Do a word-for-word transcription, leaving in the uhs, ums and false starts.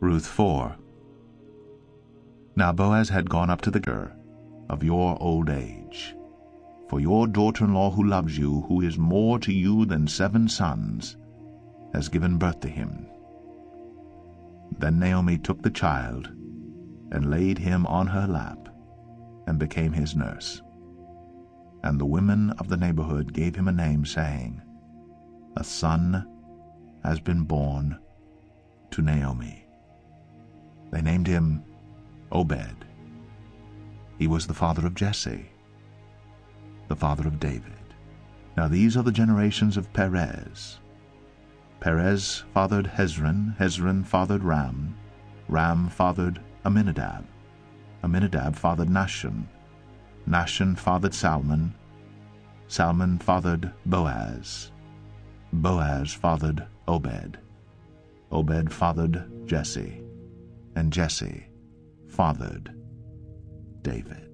Ruth four. Now Boaz had gone up to the Ger of your old age, for your daughter-in-law who loves you, who is more to you than seven sons, has given birth to him. Then Naomi took the child and laid him on her lap and became his nurse. And the women of the neighborhood gave him a name, saying, A son has been born to Naomi. They named him Obed. He was the father of Jesse, the father of David. Now these are the generations of Perez. Perez fathered Hezron, Hezron fathered Ram, Ram fathered Aminadab, Aminadab fathered Nahshon, Nahshon fathered Salmon, Salmon fathered Boaz, Boaz fathered Obed, Obed fathered Jesse, and Jesse fathered David.